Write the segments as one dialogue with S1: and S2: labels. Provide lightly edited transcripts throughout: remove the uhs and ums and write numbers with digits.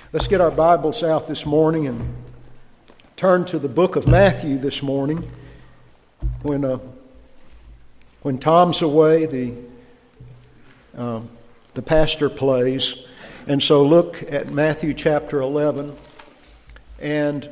S1: Let's get our Bibles out this morning and turn to the book of Matthew this morning. When Tom's away, the pastor plays. And so look at Matthew chapter 11. And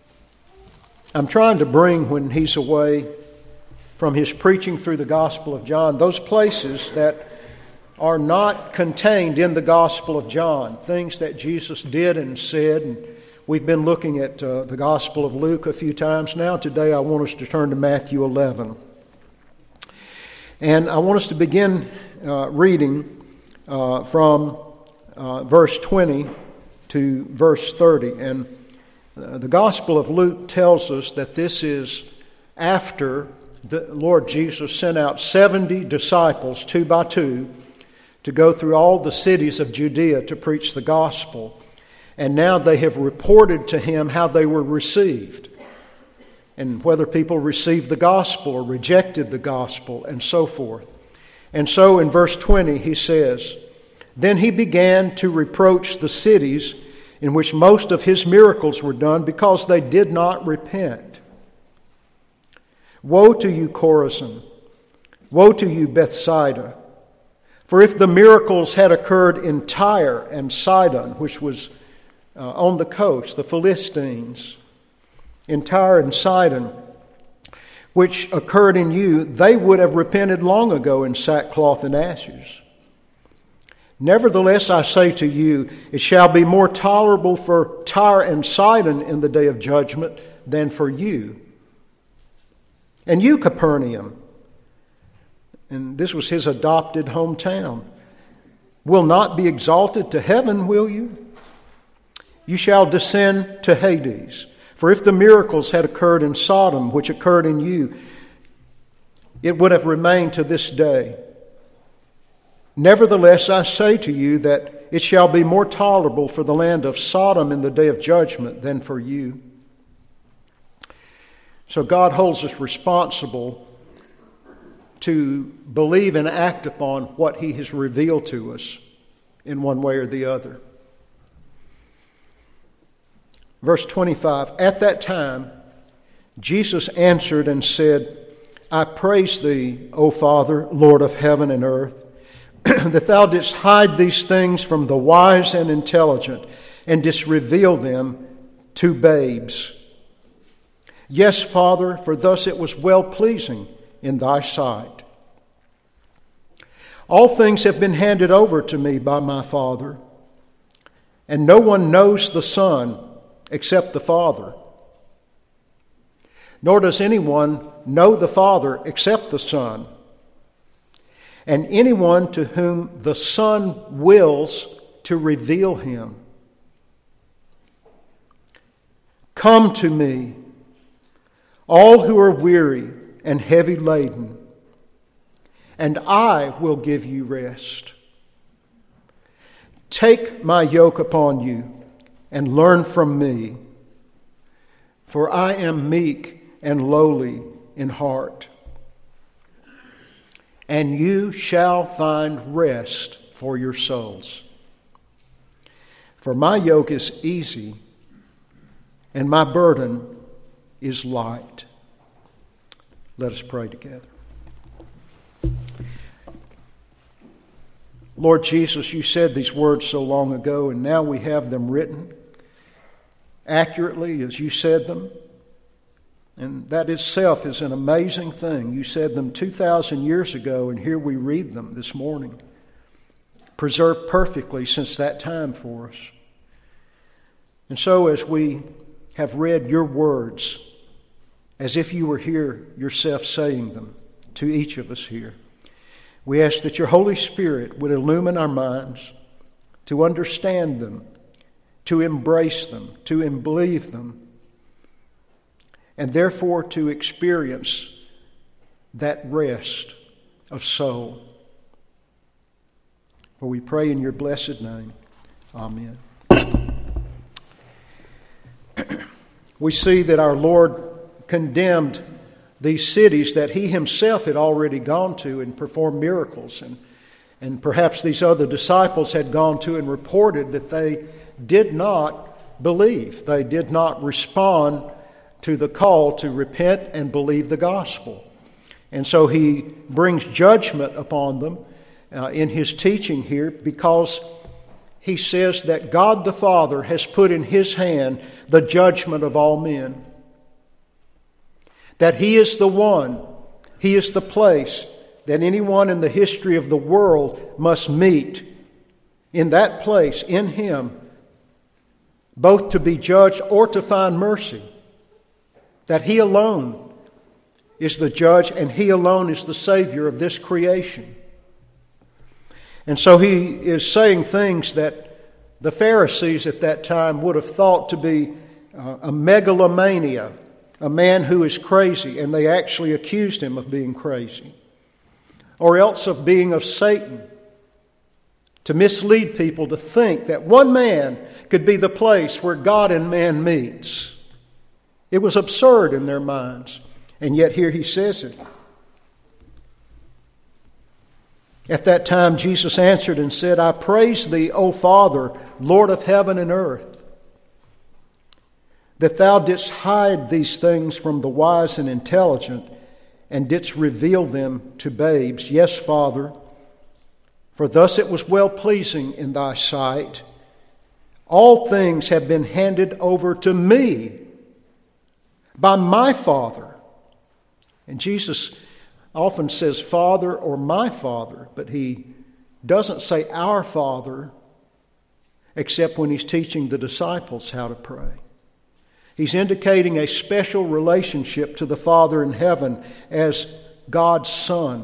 S1: I'm trying to bring, when he's away, from his preaching through the Gospel of John, those places that are not contained in the Gospel of John, things that Jesus did and said. And we've been looking at the Gospel of Luke a few times now. Today I want us to turn to Matthew 11. And I want us to begin reading from verse 20 to verse 30. And the Gospel of Luke tells us that this is after the Lord Jesus sent out 70 disciples, 2 by 2, to go through all the cities of Judea to preach the gospel. And now they have reported to him how they were received, and whether people received the gospel or rejected the gospel, and so forth. And so in verse 20 he says, "Then he began to reproach the cities in which most of his miracles were done, because they did not repent. Woe to you, Chorazin! Woe to you, Bethsaida! For if the miracles had occurred in Tyre and Sidon," which was on the coast, the Philistines, in Tyre and Sidon, "which occurred in you, they would have repented long ago in sackcloth and ashes. Nevertheless, I say to you, it shall be more tolerable for Tyre and Sidon in the day of judgment than for you. And you, Capernaum," and this was his adopted hometown, "will not be exalted to heaven, will you? You shall descend to Hades. For if the miracles had occurred in Sodom, which occurred in you, it would have remained to this day. Nevertheless, I say to you that it shall be more tolerable for the land of Sodom in the day of judgment than for you." So God holds us responsible to believe and act upon what he has revealed to us in one way or the other. Verse 25, "At that time, Jesus answered and said, I praise thee, O Father, Lord of heaven and earth, that thou didst hide these things from the wise and intelligent, and didst reveal them to babes. Yes, Father, for thus it was well-pleasing in thy sight. All things have been handed over to me by my Father, and no one knows the Son except the Father. Nor does anyone know the Father except the Son, and anyone to whom the Son wills to reveal him. Come to me, all who are weary and heavy laden, and I will give you rest. Take my yoke upon you and learn from me, for I am meek and lowly in heart, and you shall find rest for your souls. For my yoke is easy and my burden is light." Let us pray together. Lord Jesus, you said these words so long ago, and now we have them written accurately as you said them. And that itself is an amazing thing. You said them 2,000 years ago, and here we read them this morning, preserved perfectly since that time for us. And so as we have read your words, as if you were here yourself saying them to each of us here, we ask that your Holy Spirit would illumine our minds to understand them, to embrace them, to believe them, and therefore to experience that rest of soul. For we pray in your blessed name. Amen. We see that our Lord condemned these cities that he himself had already gone to and performed miracles. And perhaps these other disciples had gone to and reported that they did not believe. They did not respond to the call to repent and believe the gospel. And so he brings judgment upon them in his teaching here, because he says that God the Father has put in his hand the judgment of all men. That he is the one, he is the place that anyone in the history of the world must meet. In that place, in him, both to be judged or to find mercy. That he alone is the judge and he alone is the Savior of this creation. And so he is saying things that the Pharisees at that time would have thought to be a megalomania, a man who is crazy, and they actually accused him of being crazy. Or else of being of Satan, to mislead people to think that one man could be the place where God and man meets. It was absurd in their minds, and yet here he says it. At that time Jesus answered and said, I praise thee, O Father, Lord of heaven and earth, that thou didst hide these things from the wise and intelligent, and didst reveal them to babes. Yes, Father, for thus it was well-pleasing in thy sight. All things have been handed over to me by my Father. And Jesus often says Father or my Father, but he doesn't say our Father except when he's teaching the disciples how to pray. He's indicating a special relationship to the Father in heaven as God's Son.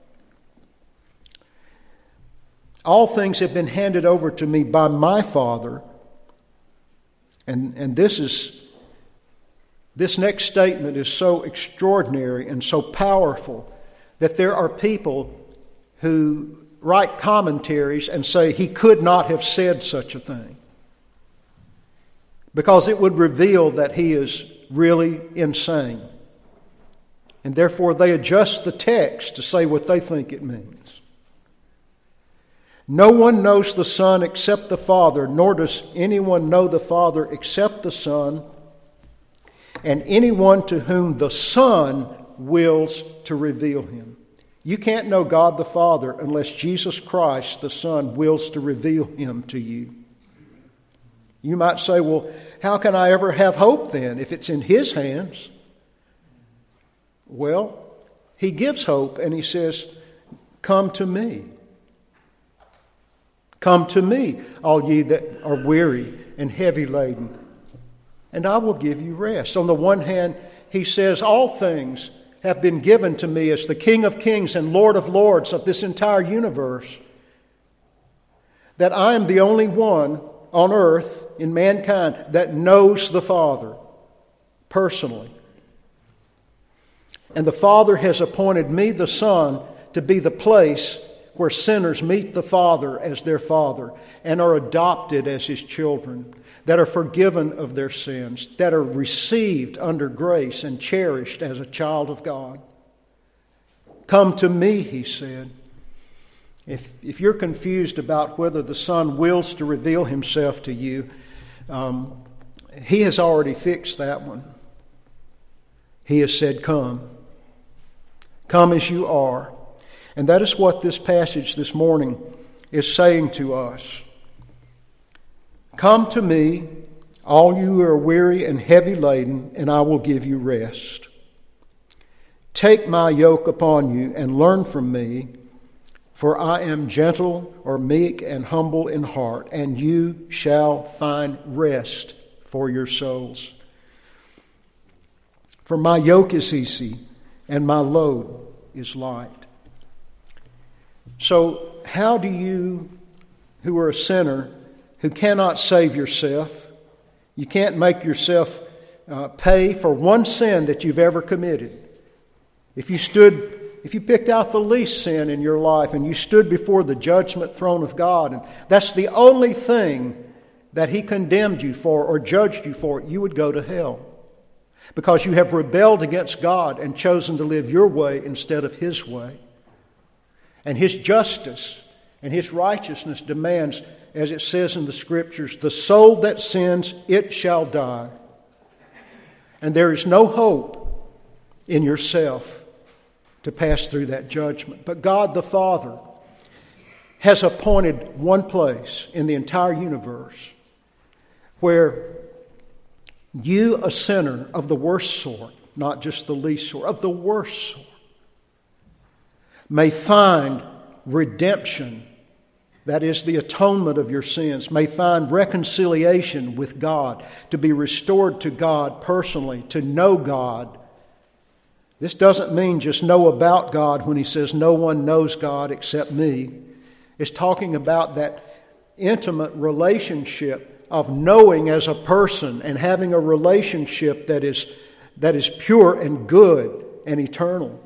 S1: All things have been handed over to me by my Father. And this next statement is so extraordinary and so powerful that there are people who write commentaries and say he could not have said such a thing, because it would reveal that he is really insane. And therefore they adjust the text to say what they think it means. No one knows the Son except the Father, nor does anyone know the Father except the Son, and anyone to whom the Son wills to reveal him. You can't know God the Father unless Jesus Christ, the Son, wills to reveal him to you. You might say, well, how can I ever have hope then if it's in his hands? Well, he gives hope and he says, come to me. Come to me, all ye that are weary and heavy laden, and I will give you rest. On the one hand, he says, all things have been given to me as the King of kings and Lord of lords of this entire universe, that I am the only one on earth in mankind that knows the Father personally. And the Father has appointed me, the Son, to be the place where sinners meet the Father as their Father and are adopted as his children, that are forgiven of their sins, that are received under grace and cherished as a child of God. Come to me, he said. If you're confused about whether the Son wills to reveal himself to you, he has already fixed that one. He has said, come. Come as you are. And that is what this passage this morning is saying to us. Come to me, all you who are weary and heavy laden, and I will give you rest. Take my yoke upon you and learn from me, for I am gentle or meek and humble in heart, and you shall find rest for your souls. For my yoke is easy and my load is light. So how do you, who are a sinner, who cannot save yourself, you can't make yourself pay for one sin that you've ever committed. If you picked out the least sin in your life and you stood before the judgment throne of God, and that's the only thing that he condemned you for or judged you for, you would go to hell. Because you have rebelled against God and chosen to live your way instead of his way. And his justice and his righteousness demands as it says in the Scriptures, the soul that sins, it shall die. And there is no hope in yourself to pass through that judgment. But God the Father has appointed one place in the entire universe where you, a sinner of the worst sort, not just the least sort, of the worst sort, may find redemption, that is the atonement of your sins, may find reconciliation with God, to be restored to God personally, to know God. This doesn't mean just know about God when he says no one knows God except me. It's talking about that intimate relationship of knowing as a person and having a relationship that is pure and good and eternal.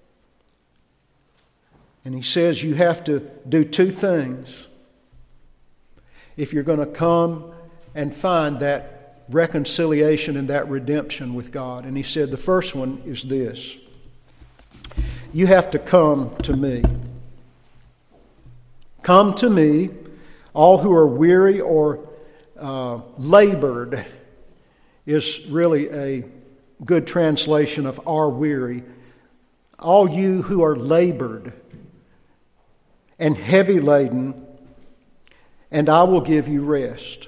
S1: And he says you have to do two things if you're going to come and find that reconciliation and that redemption with God. And he said the first one is this: you have to come to me. Come to me, all who are weary or labored is really a good translation of are weary. All you who are labored and heavy laden, and I will give you rest.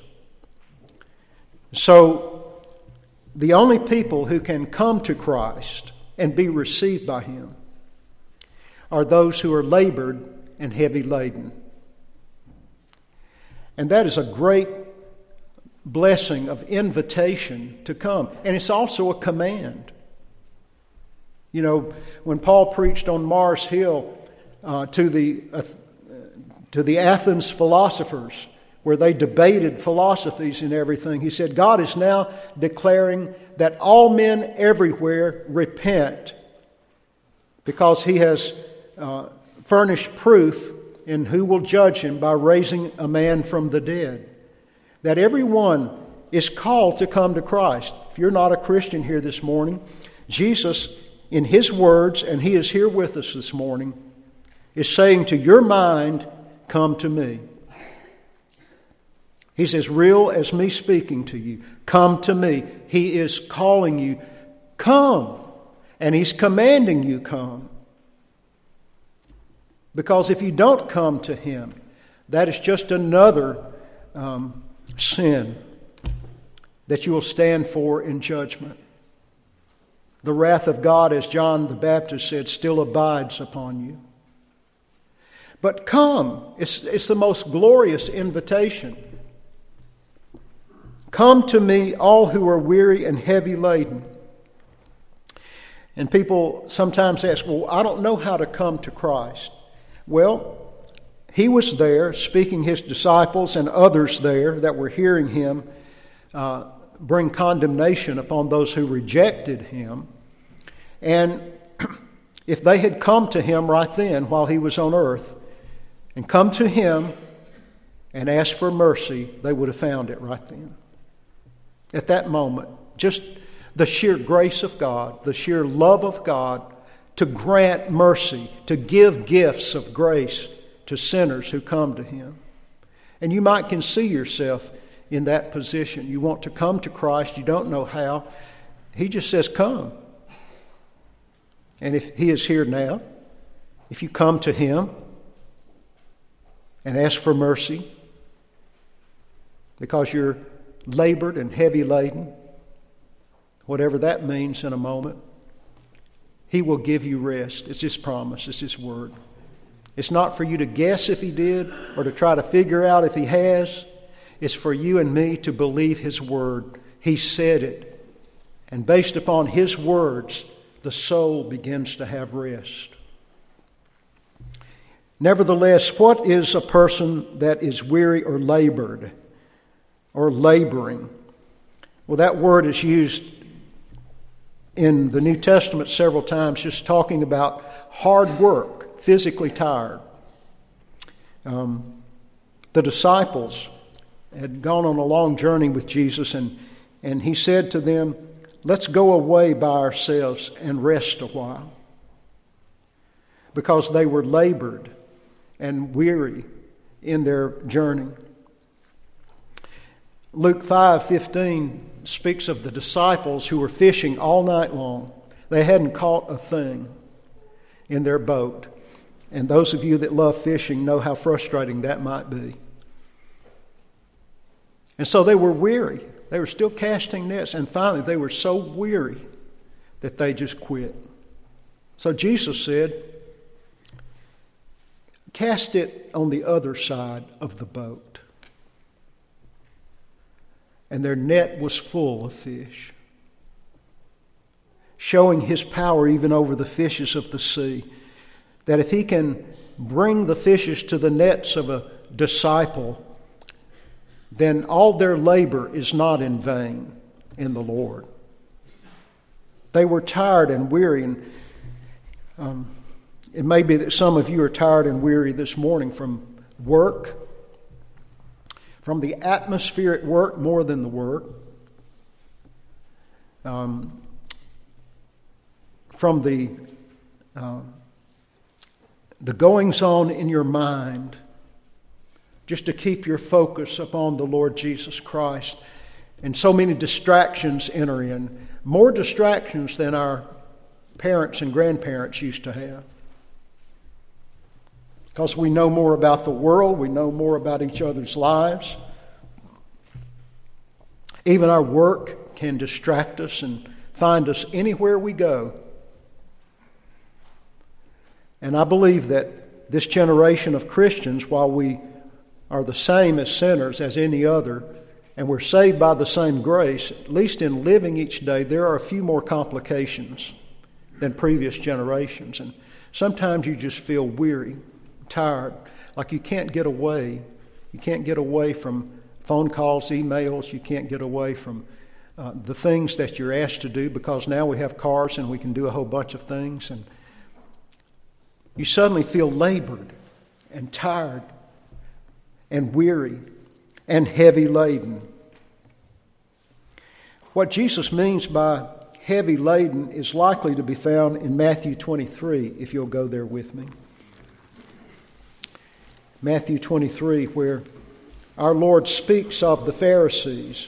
S1: So, the only people who can come to Christ and be received by him are those who are labored and heavy laden. And that is a great blessing of invitation to come. And it's also a command. You know, when Paul preached on Mars Hill to the Athens philosophers, where they debated philosophies and everything, he said, God is now declaring that all men everywhere repent, because he has furnished proof in who will judge him by raising a man from the dead. That everyone is called to come to Christ. If you're not a Christian here this morning, Jesus, in his words, and he is here with us this morning, is saying to your mind, come to me. He's as real as me speaking to you. Come to me. He is calling you, come. And he's commanding you, come. Because if you don't come to him, that is just another sin that you will stand for in judgment. The wrath of God, as John the Baptist said, still abides upon you. But come, it's the most glorious invitation. Come to me, all who are weary and heavy laden. And people sometimes ask, well, I don't know how to come to Christ. Well, he was there speaking his disciples and others there that were hearing him bring condemnation upon those who rejected him. And if they had come to him right then while he was on earth and come to him and asked for mercy, they would have found it right then. At that moment, just the sheer grace of God, the sheer love of God to grant mercy, to give gifts of grace to sinners who come to him. And you might can see yourself in that position. You want to come to Christ, you don't know how. He just says, come. And if he is here now, if you come to him and ask for mercy because you're labored and heavy laden, whatever that means in a moment, he will give you rest. It's his promise. It's his word. It's not for you to guess if he did or to try to figure out if he has. It's for you and me to believe his word. He said it. And based upon his words, the soul begins to have rest. Nevertheless, what is a person that is weary or labored or laboring? Well, that word is used in the New Testament several times, just talking about hard work, physically tired. The disciples had gone on a long journey with Jesus, and he said to them, let's go away by ourselves and rest a while. Because they were labored and weary in their journey. Luke 5:15 speaks of the disciples who were fishing all night long. They hadn't caught a thing in their boat. And those of you that love fishing know how frustrating that might be. And so they were weary. They were still casting nets. And finally, they were so weary that they just quit. So Jesus said, cast it on the other side of the boat. And their net was full of fish, showing his power even over the fishes of the sea. That if he can bring the fishes to the nets of a disciple, then all their labor is not in vain in the Lord. They were tired and weary, and it may be that some of you are tired and weary this morning from work, from the atmosphere at work more than the work, from the goings-on in your mind, just to keep your focus upon the Lord Jesus Christ. And so many distractions enter in, more distractions than our parents and grandparents used to have. Because we know more about the world, we know more about each other's lives. Even our work can distract us and find us anywhere we go. And I believe that this generation of Christians, while we are the same as sinners as any other, and we're saved by the same grace, at least in living each day, there are a few more complications than previous generations. And sometimes you just feel weary, tired, like you can't get away. You can't get away from phone calls, emails. You can't get away from the things that you're asked to do, because now we have cars and we can do a whole bunch of things. And you suddenly feel labored and tired and weary and heavy laden. What Jesus means by heavy laden is likely to be found in Matthew 23, if you'll go there with me. Matthew 23, where our Lord speaks of the Pharisees.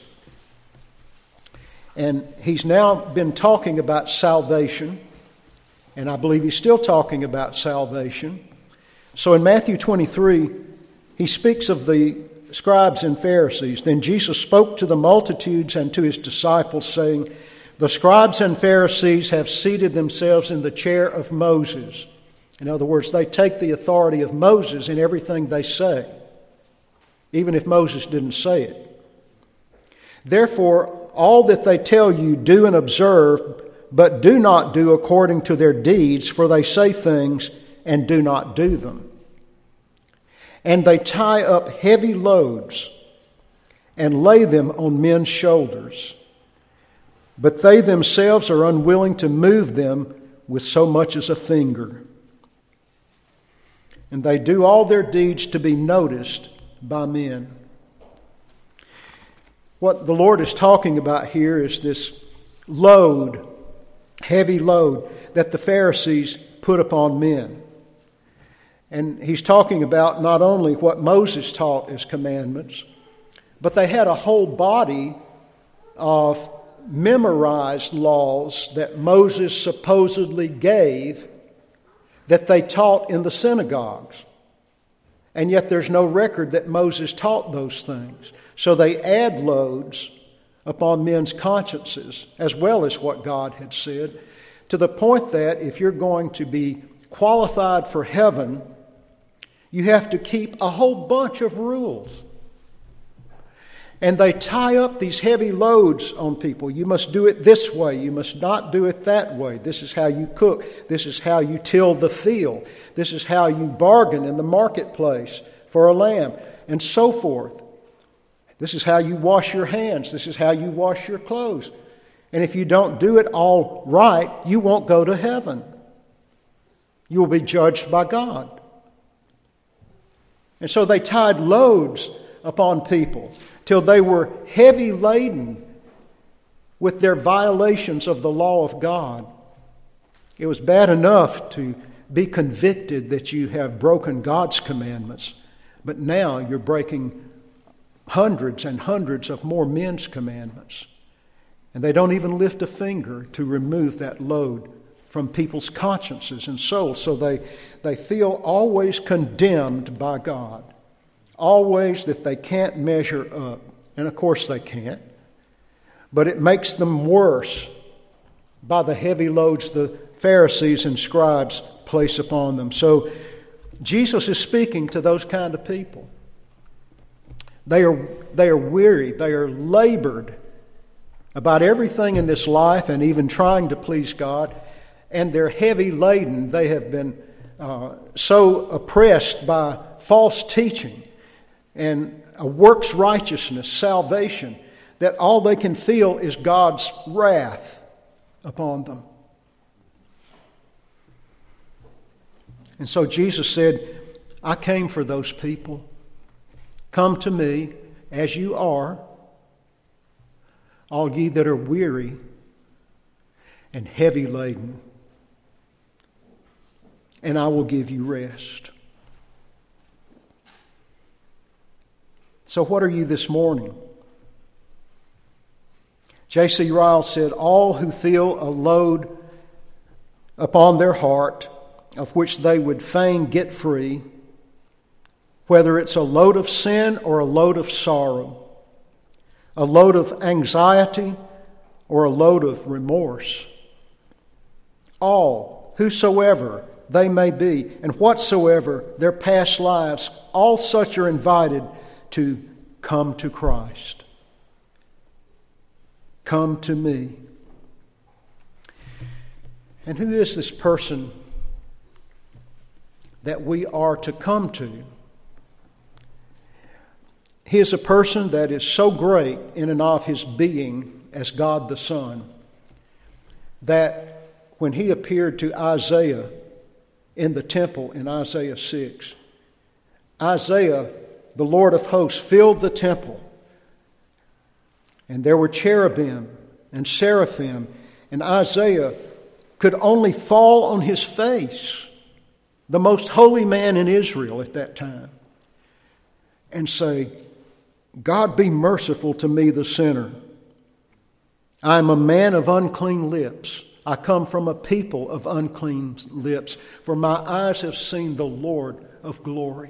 S1: And he's now been talking about salvation, and I believe he's still talking about salvation. So in Matthew 23, he speaks of the scribes and Pharisees. Then Jesus spoke to the multitudes and to his disciples, saying, the scribes and Pharisees have seated themselves in the chair of Moses. In other words, they take the authority of Moses in everything they say, even if Moses didn't say it. Therefore, all that they tell you, do and observe, but do not do according to their deeds, for they say things and do not do them. And they tie up heavy loads and lay them on men's shoulders, but they themselves are unwilling to move them with so much as a finger. And they do all their deeds to be noticed by men. What the Lord is talking about here is this load, heavy load, that the Pharisees put upon men. And he's talking about not only what Moses taught as commandments, but they had a whole body of memorized laws that Moses supposedly gave that they taught in the synagogues. And yet there's no record that Moses taught those things. So they add loads upon men's consciences, as well as what God had said, to the point that if you're going to be qualified for heaven, you have to keep a whole bunch of rules. And they tie up these heavy loads on people. You must do it this way. You must not do it that way. This is how you cook. This is how you till the field. This is how you bargain in the marketplace for a lamb, and so forth. This is how you wash your hands. This is how you wash your clothes. And if you don't do it all right, you won't go to heaven. You will be judged by God. And so they tied loads upon people till they were heavy laden with their violations of the law of God. It was bad enough to be convicted that you have broken God's commandments, but now you're breaking hundreds and hundreds of more men's commandments. And they don't even lift a finger to remove that load from people's consciences and souls. So they feel always condemned by God, always that they can't measure up. And of course they can't. But it makes them worse by the heavy loads the Pharisees and scribes place upon them. So Jesus is speaking to those kind of people. They are weary, they are labored about everything in this life and even trying to please God, and they're heavy laden. They have been so oppressed by false teaching and a works righteousness, salvation, that all they can feel is God's wrath upon them. And so Jesus said, I came for those people. Come to me as you are, all ye that are weary and heavy laden, and I will give you rest. So what are you this morning? J.C. Ryle said, all who feel a load upon their heart of which they would fain get free, whether it's a load of sin or a load of sorrow, a load of anxiety or a load of remorse, all, whosoever they may be, and whatsoever their past lives, all such are invited to come to Christ. Come to me. And who is this person that we are to come to? He is a person that is so great in and of his being as God the Son that when he appeared to Isaiah in the temple in Isaiah 6, Isaiah, the Lord of hosts, filled the temple, and there were cherubim and seraphim, and Isaiah could only fall on his face, the most holy man in Israel at that time, and say, God be merciful to me, the sinner. I am a man of unclean lips. I come from a people of unclean lips, for my eyes have seen the Lord of glory.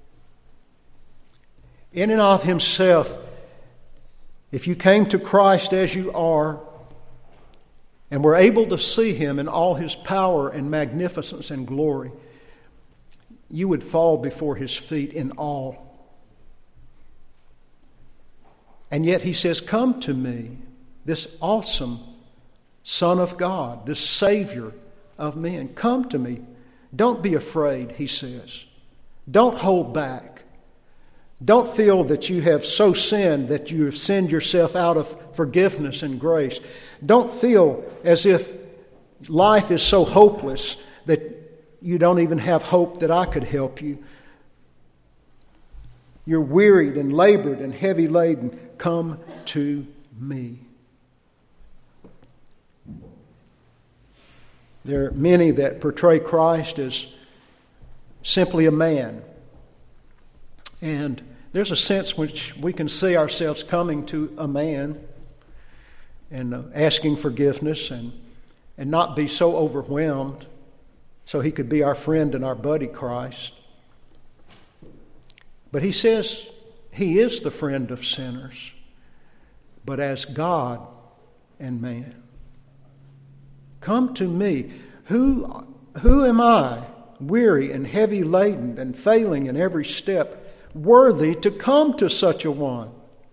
S1: In and of himself, if you came to Christ as you are, and were able to see him in all his power and magnificence and glory, you would fall before his feet in awe. And yet he says, come to me, this awesome Son of God, this Savior of men. Come to me. Don't be afraid, he says. Don't hold back. Don't feel that you have so sinned that you have sinned yourself out of forgiveness and grace. Don't feel as if life is so hopeless that you don't even have hope that I could help you. You're wearied and labored and heavy laden. Come to me. There are many that portray Christ as simply a man. And there's a sense which we can see ourselves coming to a man and asking forgiveness and not be so overwhelmed so he could be our friend and our buddy Christ. But he says he is the friend of sinners, but as God and man. Come to me. Who am I, weary and heavy laden and failing in every step, worthy to come to such a one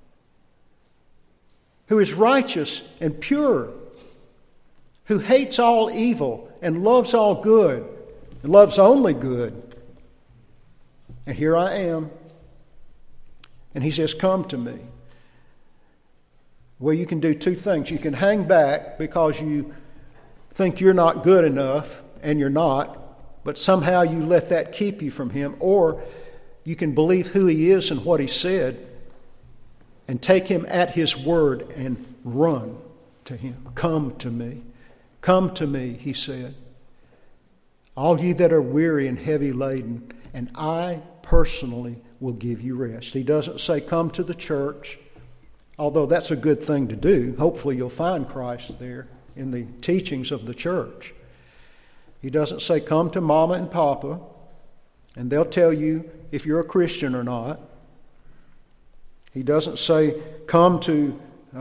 S1: who is righteous and pure, who hates all evil and loves all good, and loves only good. And here I am. And he says, come to me. Well, you can do two things. You can hang back because you think you're not good enough, and you're not, but somehow you let that keep you from him. Or you can believe who he is and what he said and take him at his word and run to him. Come to me. Come to me, he said. All ye that are weary and heavy laden, and I personally will give you rest. He doesn't say, come to the church, although that's a good thing to do. Hopefully you'll find Christ there in the teachings of the church. He doesn't say, come to Mama and Papa, and they'll tell you if you're a Christian or not. He doesn't say, come to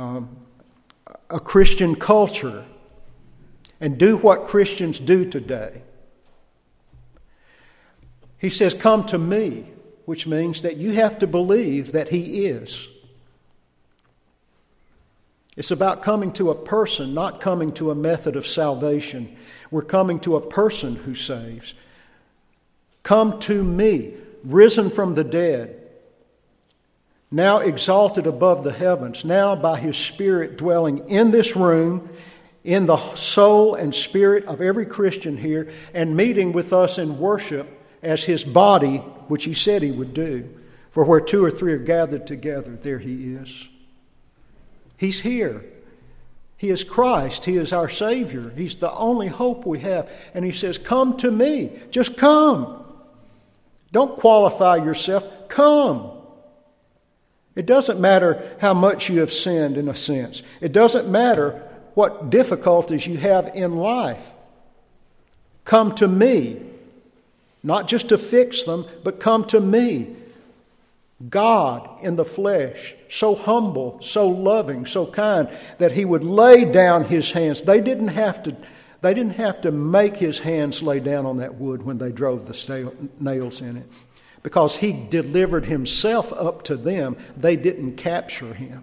S1: a Christian culture and do what Christians do today. He says, come to me, which means that you have to believe that He is. It's about coming to a person, not coming to a method of salvation. We're coming to a person who saves. Come to me, risen from the dead, now exalted above the heavens, now by His Spirit dwelling in this room, in the soul and spirit of every Christian here, and meeting with us in worship as His body, which He said He would do. For where 2 or 3 are gathered together, there He is. He's here. He is Christ. He is our Savior. He's the only hope we have. And He says, come to me. Just come. Don't qualify yourself. Come. It doesn't matter how much you have sinned, in a sense. It doesn't matter what difficulties you have in life. Come to me. Not just to fix them, but come to me. God in the flesh, so humble, so loving, so kind, that He would lay down His hands. They didn't have to make His hands lay down on that wood when they drove the nails in it. Because He delivered Himself up to them, they didn't capture Him.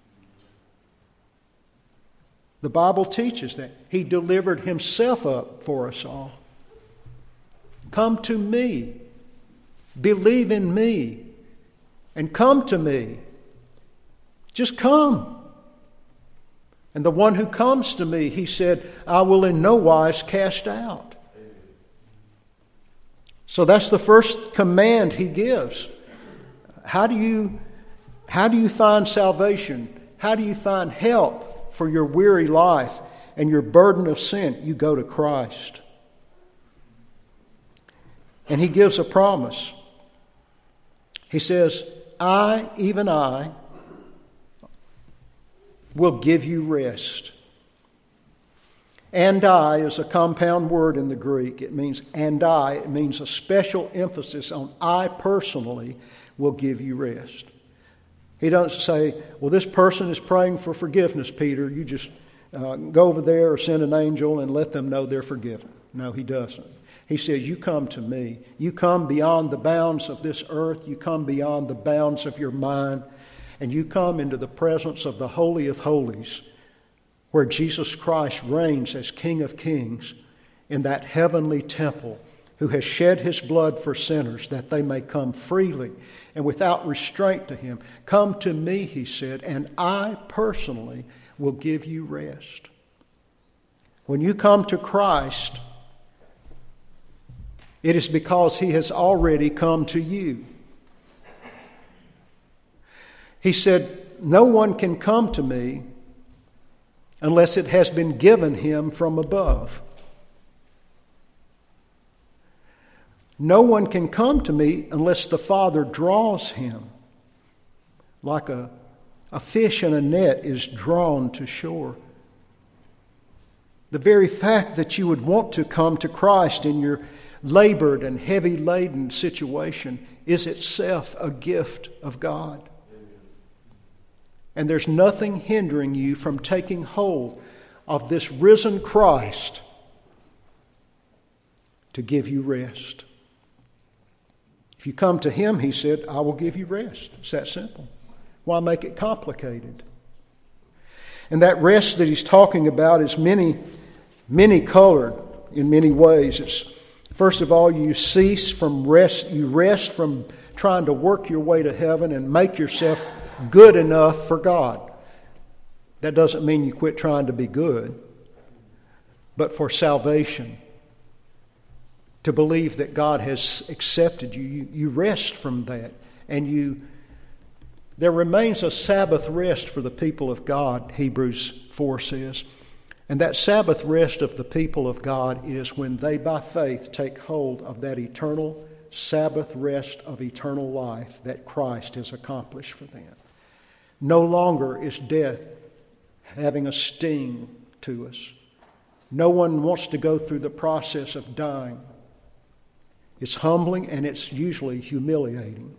S1: The Bible teaches that He delivered Himself up for us all. Come to me. Believe in me. And come to me. Just come. And the one who comes to me, He said, I will in no wise cast out. So that's the first command He gives. How do you find salvation? How do you find help for your weary life and your burden of sin? You go to Christ. And He gives a promise. He says, I, even I, will give you rest. And I is a compound word in the Greek. It means and I. It means a special emphasis on I personally will give you rest. He doesn't say, well, this person is praying for forgiveness, Peter. You just go over there or send an angel and let them know they're forgiven. No, He doesn't. He says, you come to me. You come beyond the bounds of this earth. You come beyond the bounds of your mind. And you come into the presence of the Holy of Holies, where Jesus Christ reigns as King of Kings in that heavenly temple, who has shed His blood for sinners that they may come freely and without restraint to Him. Come to me, He said, and I personally will give you rest. When you come to Christ, it is because He has already come to you. He said, no one can come to me unless it has been given him from above. No one can come to me unless the Father draws him, like a fish in a net is drawn to shore. The very fact that you would want to come to Christ in your labored and heavy-laden situation is itself a gift of God. And there's nothing hindering you from taking hold of this risen Christ to give you rest. If you come to Him, He said, I will give you rest. It's that simple. Why make it complicated? And that rest that He's talking about is many colored in many ways. It's, first of all, you cease from rest. You rest from trying to work your way to heaven and make yourself good enough for God. That doesn't mean you quit trying to be good, but for salvation. To believe that God has accepted you. You rest from that. And there remains a Sabbath rest for the people of God, Hebrews 4 says. And that Sabbath rest of the people of God is when they by faith take hold of that eternal Sabbath rest of eternal life that Christ has accomplished for them. No longer is death having a sting to us. No one wants to go through the process of dying. It's humbling and it's usually humiliating.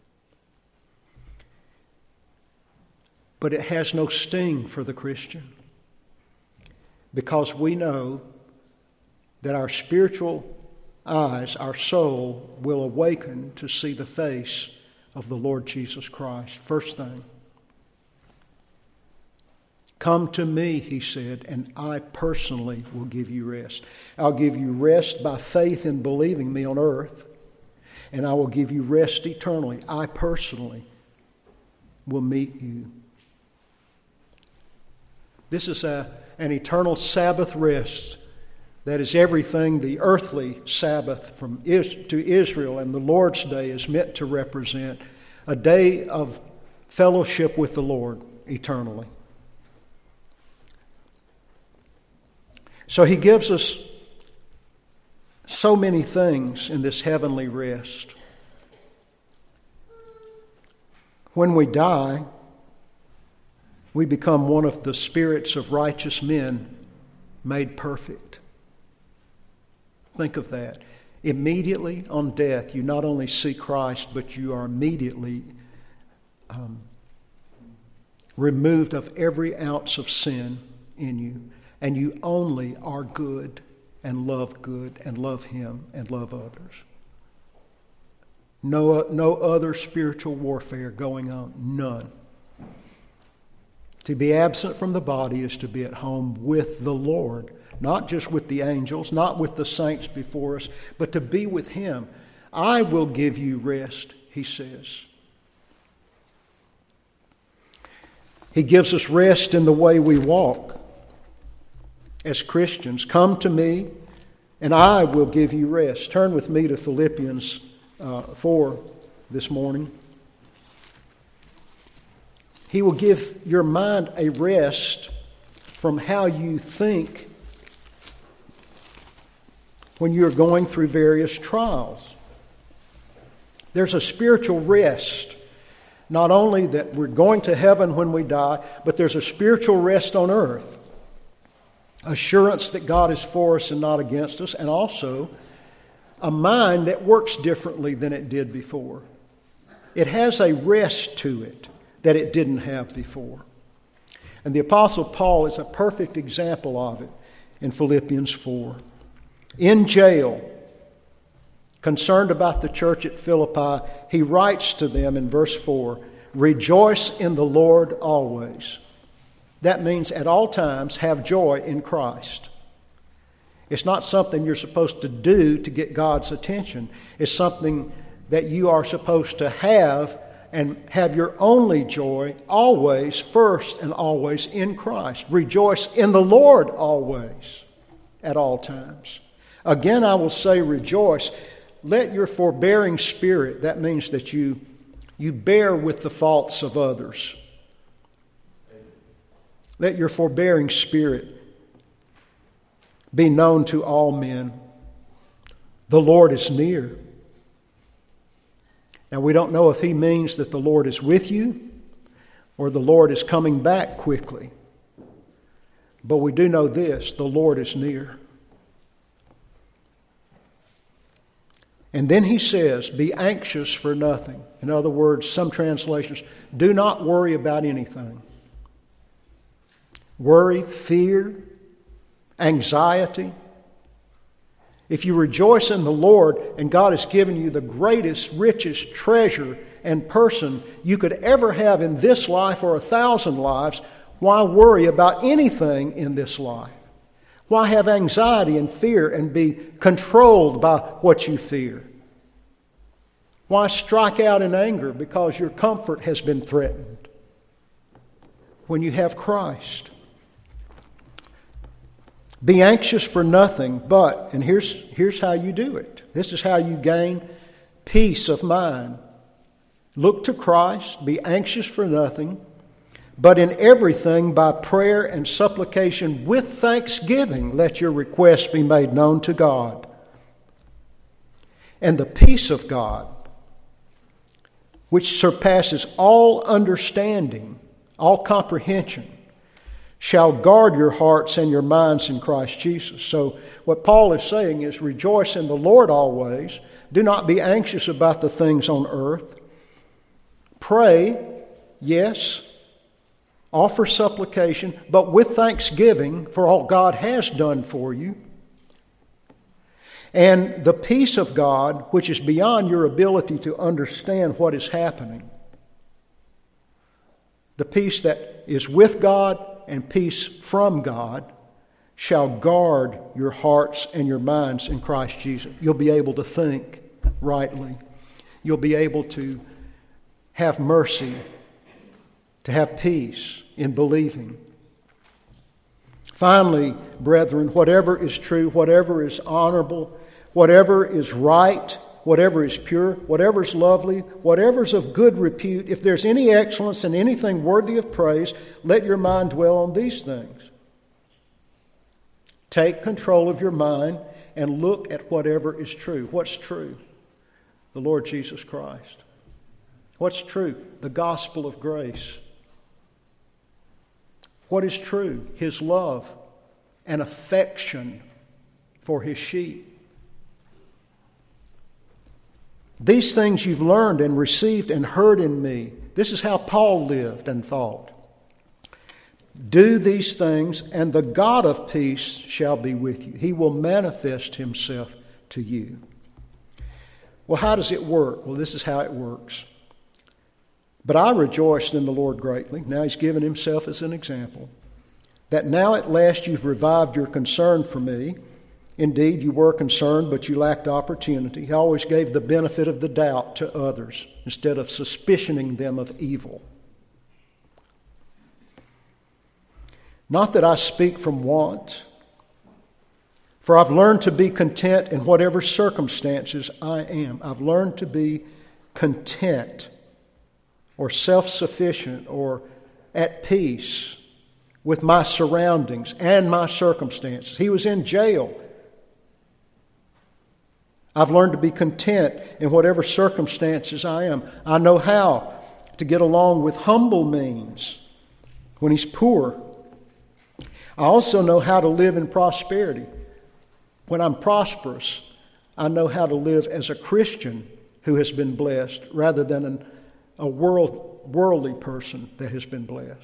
S1: But it has no sting for the Christian, because we know that our spiritual eyes, our soul, will awaken to see the face of the Lord Jesus Christ. First thing, come to me, he said, and I personally will give you rest. I'll give you rest by faith in believing me on earth, and I will give you rest eternally. I personally will meet you. This is an eternal Sabbath rest that is everything the earthly Sabbath to Israel and the Lord's Day is meant to represent, a day of fellowship with the Lord eternally. So he gives us so many things in this heavenly rest. When we die, we become one of the spirits of righteous men made perfect. Think of that. Immediately on death, you not only see Christ, but you are immediately removed of every ounce of sin in you. And you only are good and love Him and love others. No other spiritual warfare going on. None. To be absent from the body is to be at home with the Lord. Not just with the angels, not with the saints before us, but to be with Him. I will give you rest, he says. He gives us rest in the way we walk as Christians. Come to me, and I will give you rest. Turn with me to Philippians 4 this morning. He will give your mind a rest from how you think when you're going through various trials. There's a spiritual rest. Not only that we're going to heaven when we die, but there's a spiritual rest on earth. Assurance that God is for us and not against us, and also a mind that works differently than it did before. It has a rest to it that it didn't have before. And the Apostle Paul is a perfect example of it in Philippians 4. In jail, concerned about the church at Philippi, he writes to them in verse 4, "Rejoice in the Lord always." That means at all times have joy in Christ. It's not something you're supposed to do to get God's attention. It's something that you are supposed to have, and have your only joy always, first and always in Christ. Rejoice in the Lord always, at all times. Again, I will say rejoice. Let your forbearing spirit, that means that you bear with the faults of others. Let your forbearing spirit be known to all men. The Lord is near. Now, we don't know if he means that the Lord is with you or the Lord is coming back quickly. But we do know this, the Lord is near. And then he says, be anxious for nothing. In other words, some translations, do not worry about anything. Worry, fear, anxiety. If you rejoice in the Lord and God has given you the greatest, richest treasure and person you could ever have in this life or 1,000 lives, why worry about anything in this life? Why have anxiety and fear and be controlled by what you fear? Why strike out in anger because your comfort has been threatened when you have Christ? Be anxious for nothing, but, and here's how you do it. This is how you gain peace of mind. Look to Christ, be anxious for nothing, but in everything by prayer and supplication with thanksgiving, let your requests be made known to God. And the peace of God, which surpasses all understanding, all comprehension, shall guard your hearts and your minds in Christ Jesus. So what Paul is saying is, rejoice in the Lord always. Do not be anxious about the things on earth. Pray, yes. Offer supplication, but with thanksgiving for all God has done for you. And the peace of God, which is beyond your ability to understand what is happening, the peace that is with God and peace from God, shall guard your hearts and your minds in Christ Jesus. You'll be able to think rightly. You'll be able to have mercy, to have peace in believing. Finally, brethren, whatever is true, whatever is honorable, whatever is right, whatever is pure, whatever is lovely, whatever is of good repute, if there's any excellence and anything worthy of praise, let your mind dwell on these things. Take control of your mind and look at whatever is true. What's true? The Lord Jesus Christ. What's true? The gospel of grace. What is true? His love and affection for His sheep. These things you've learned and received and heard in me. This is how Paul lived and thought. Do these things, and the God of peace shall be with you. He will manifest Himself to you. Well, how does it work? Well, this is how it works. But I rejoiced in the Lord greatly. Now He's given Himself as an example. That now at last you've revived your concern for me. Indeed, you were concerned, but you lacked opportunity. He always gave the benefit of the doubt to others instead of suspicioning them of evil. Not that I speak from want, for I've learned to be content in whatever circumstances I am. I've learned to be content or self-sufficient or at peace with my surroundings and my circumstances. He was in jail. I've learned to be content in whatever circumstances I am. I know how to get along with humble means when he's poor. I also know how to live in prosperity. When I'm prosperous, I know how to live as a Christian who has been blessed rather than a worldly person that has been blessed.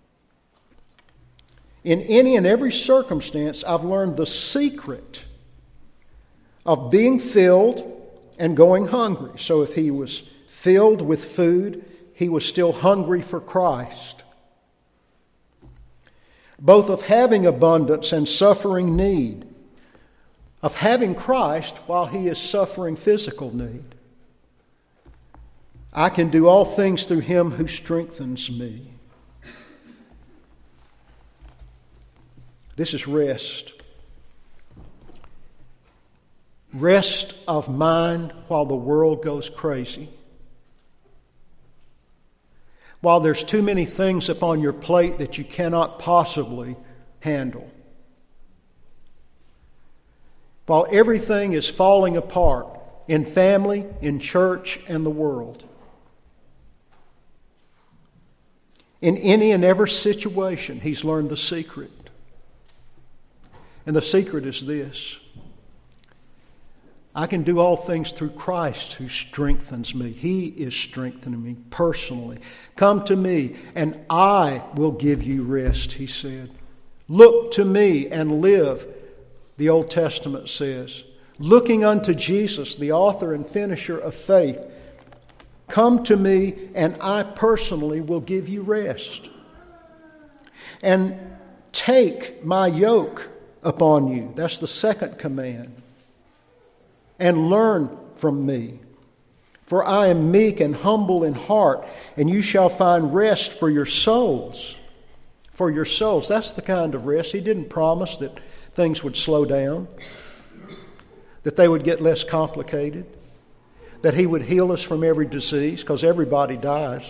S1: In any and every circumstance, I've learned the secret of being filled and going hungry. So if he was filled with food, he was still hungry for Christ. Both of having abundance and suffering need. Of having Christ while he is suffering physical need. I can do all things through him who strengthens me. This is rest. Rest of mind while the world goes crazy. While there's too many things upon your plate that you cannot possibly handle. While everything is falling apart in family, in church, and the world. In any and every situation, he's learned the secret. And the secret is this. I can do all things through Christ who strengthens me. He is strengthening me personally. Come to me and I will give you rest, he said. Look to me and live, the Old Testament says. Looking unto Jesus, the author and finisher of faith. Come to me and I personally will give you rest. And take my yoke upon you. That's the second command. And learn from me. For I am meek and humble in heart, and you shall find rest for your souls. For your souls. That's the kind of rest. He didn't promise that things would slow down, that they would get less complicated, that he would heal us from every disease, because everybody dies.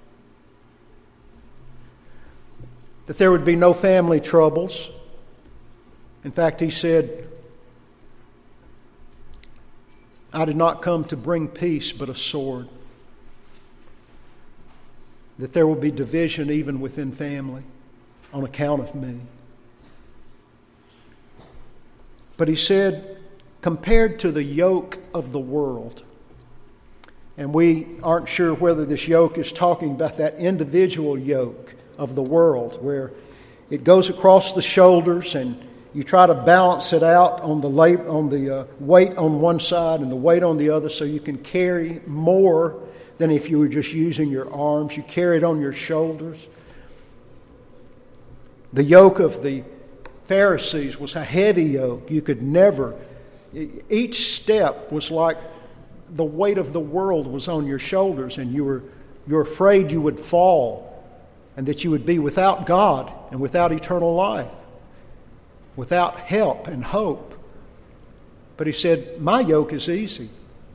S1: That there would be no family troubles. In fact, he said, I did not come to bring peace, but a sword. That there will be division even within family on account of me. But he said, compared to the yoke of the world, and we aren't sure whether this yoke is talking about that individual yoke of the world where it goes across the shoulders and you try to balance it out on the weight on one side and the weight on the other so you can carry more than if you were just using your arms. You carry it on your shoulders. The yoke of the Pharisees was a heavy yoke. You could never, each step was like the weight of the world was on your shoulders, and you were afraid you would fall and that you would be without God and without eternal life, without help and hope. But he said, my yoke is easy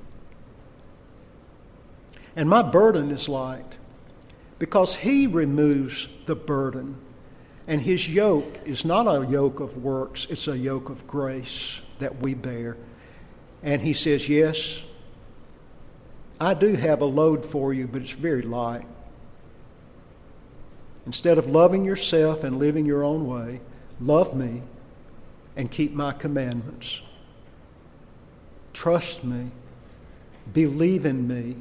S1: and my burden is light, because he removes the burden. And his yoke is not a yoke of works, it's a yoke of grace that we bear. And he says, yes, I do have a load for you, but it's very light. Instead of loving yourself and living your own way, love me and keep my commandments. Trust me. Believe in me.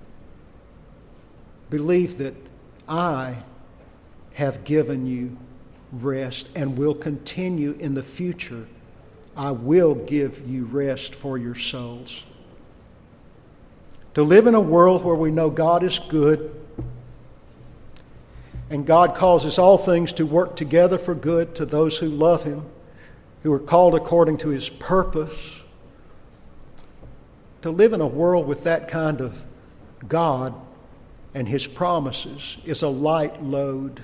S1: Believe that I have given you rest and will continue in the future. I will give you rest for your souls. To live in a world where we know God is good and God causes all things to work together for good to those who love Him, who are called according to His purpose. To live in a world with that kind of God and His promises is a light load.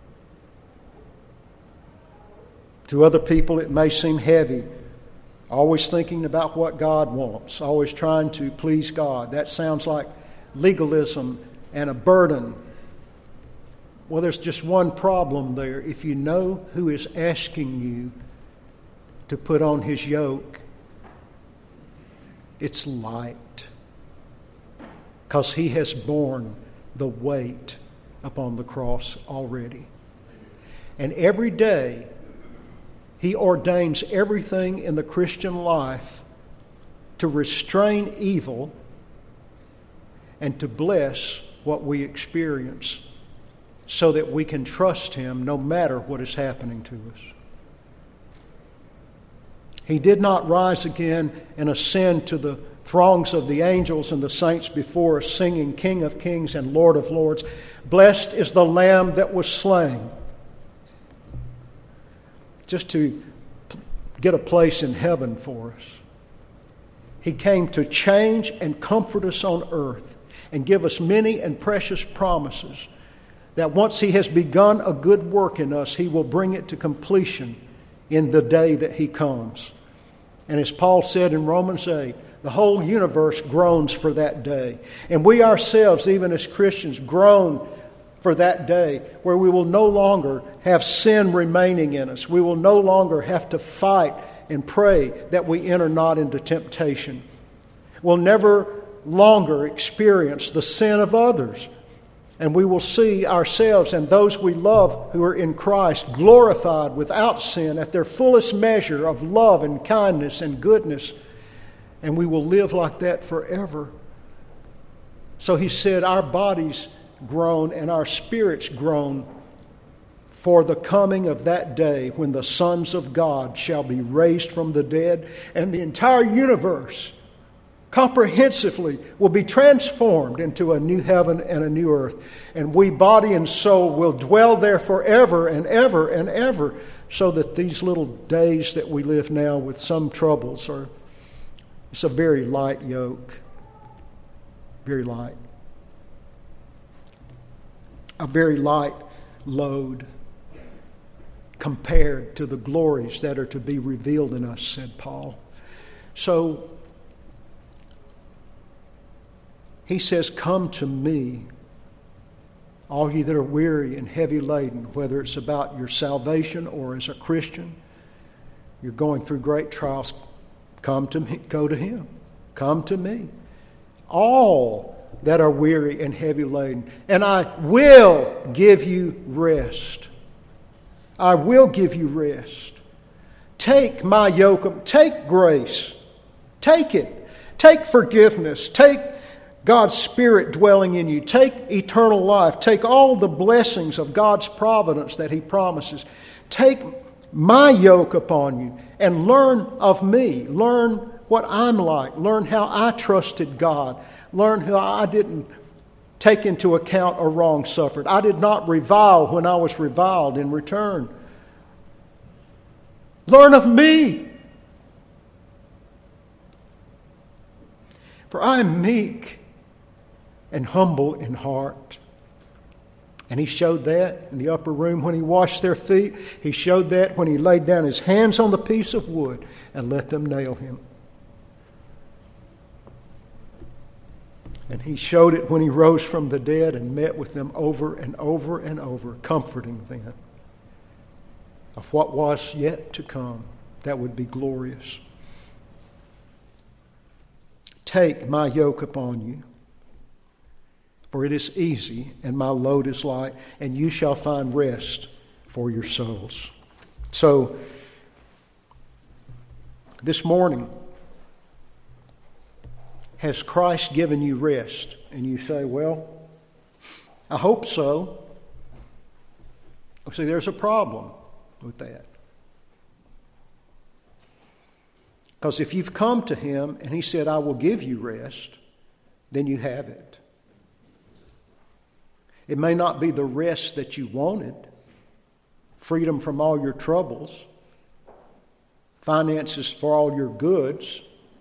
S1: To other people it may seem heavy, always thinking about what God wants, always trying to please God. That sounds like legalism and a burden. Well, there's just one problem there. If you know who is asking you to put on His yoke, it's light, because He has borne the weight upon the cross already. And every day He ordains everything in the Christian life to restrain evil and to bless what we experience so that we can trust Him no matter what is happening to us. He did not rise again and ascend to the throngs of the angels and the saints before us, singing, King of kings and Lord of lords. Blessed is the Lamb that was slain. Just to get a place in heaven for us. He came to change and comfort us on earth and give us many and precious promises that once He has begun a good work in us, He will bring it to completion in the day that He comes. And as Paul said in Romans 8, the whole universe groans for that day. And we ourselves, even as Christians, groan for that day where we will no longer have sin remaining in us. We will no longer have to fight and pray that we enter not into temptation. We'll never longer experience the sin of others. And we will see ourselves and those we love who are in Christ glorified without sin at their fullest measure of love and kindness and goodness. And we will live like that forever. So he said, our bodies groan and our spirits groan for the coming of that day when the sons of God shall be raised from the dead, and the entire universe comprehensively will be transformed into a new heaven and a new earth. And we, body and soul, will dwell there forever and ever and ever, so that these little days that we live now with some troubles it's a very light yoke. Very light. A very light load compared to the glories that are to be revealed in us, said Paul. So he says, come to me, all ye that are weary and heavy laden, whether it's about your salvation or as a Christian, you're going through great trials, come to me, go to Him. Come to me, all that are weary and heavy laden, and I will give you rest. I will give you rest. Take my yoke, take grace, take it. Take forgiveness, take God's Spirit dwelling in you, take eternal life, take all the blessings of God's providence that He promises. Take my yoke upon you and learn of me. Learn what I'm like. Learn how I trusted God. Learn how I didn't take into account a wrong suffered. I did not revile when I was reviled in return. Learn of me. For I am meek and humble in heart. And He showed that in the upper room when He washed their feet. He showed that when He laid down His hands on the piece of wood and let them nail Him. And He showed it when He rose from the dead and met with them over and over and over, comforting them of what was yet to come that would be glorious. Take my yoke upon you, for it is easy and my load is light, and you shall find rest for your souls. So, this morning, has Christ given you rest? And you say, well, I hope so. See, there's a problem with that. Because if you've come to Him and He said, I will give you rest, then you have it. It may not be the rest that you wanted, freedom from all your troubles, finances for all your goods.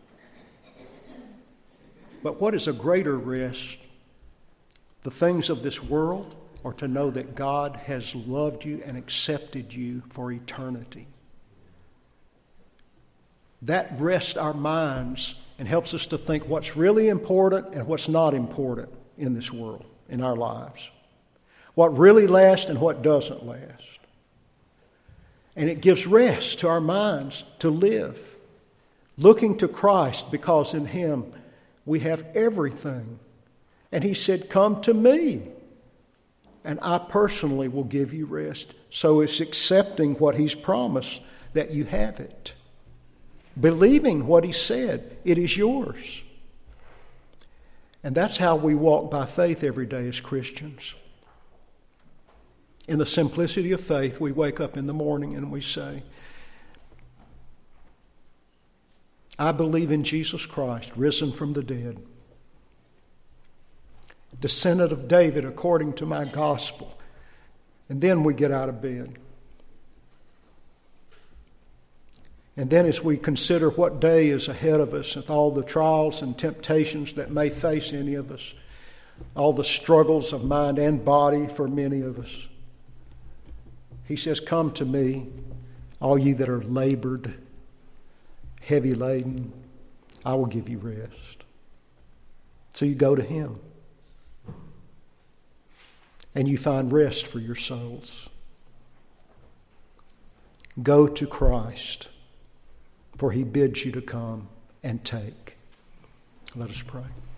S1: But what is a greater rest? The things of this world, or to know that God has loved you and accepted you for eternity. That rests our minds and helps us to think what's really important and what's not important in this world, in our lives. What really lasts and what doesn't last. And it gives rest to our minds to live, looking to Christ, because in Him we have everything. And He said, come to me, and I personally will give you rest. So it's accepting what He's promised that you have it. Believing what He said, it is yours. And that's how we walk by faith every day as Christians. In the simplicity of faith, we wake up in the morning and we say, I believe in Jesus Christ, risen from the dead, descendant of David according to my gospel. And then we get out of bed. And then as we consider what day is ahead of us with all the trials and temptations that may face any of us, all the struggles of mind and body for many of us, He says, come to me, all ye that are labored, heavy laden, I will give you rest. So you go to Him. And you find rest for your souls. Go to Christ, for He bids you to come and take. Let us pray.